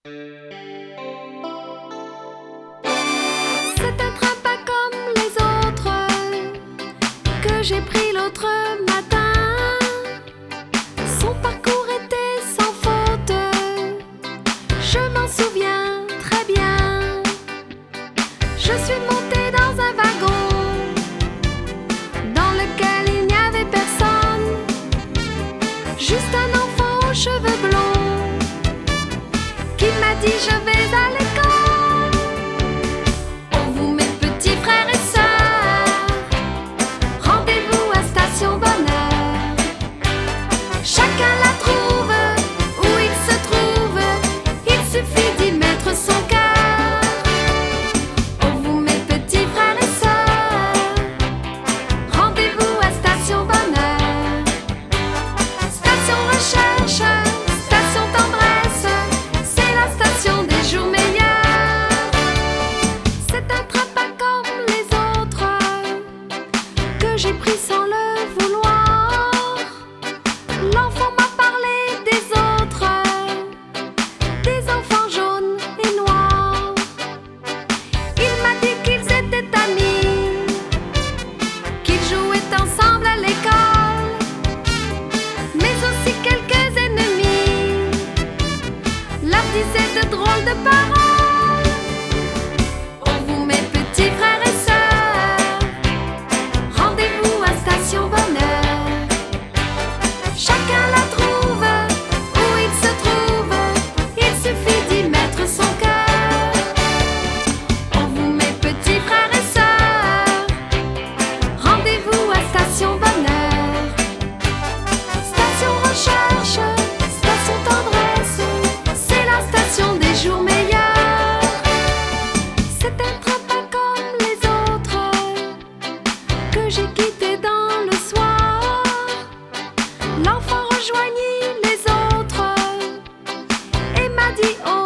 C'est un train pas comme les autres que j'ai pris l'autre matin. Son parcours était sans faute, je m'en souviens très bien. Je suis montée dans un wagon dans lequel il n'y avait personne, juste un enfant aux cheveux blonds qui m'a dit je vais à l'école. Oh vous mes petits frères et sœurs, rendez-vous à Station Bonheur. Chacun la trouve où il se trouve, il suffit d'y mettre son cœur. Oh vous mes petits frères et sœurs, rendez-vous à Station Bonheur. Station Recherche, Station Tendresse, c'est la station des jours meilleurs. C'est un train pas comme les autres que j'ai pris sans le vouloir. L'enfant m'a parlé des autres, des enfants jaunes et noirs. Il m'a dit qu'ils étaient amis, qu'ils jouaient ensemble à l'école, mais aussi quelques ennemis leur disaient de drôles de paroles. Oh vous mes petits frères et sœurs, rendez-vous à Station Bonheur. Chacun la trouve où il se trouve, il suffit d'y mettre son cœur. Oh vous mes petits frères et sœurs, rendez-vous à Station Bonheur. Station Recherche, Station Tendresse, c'est la station des jours meilleurs. C'est un train pas comme les autres que j'ai quitté dans le soir. L'enfant rejoignit les autres et m'a dit oh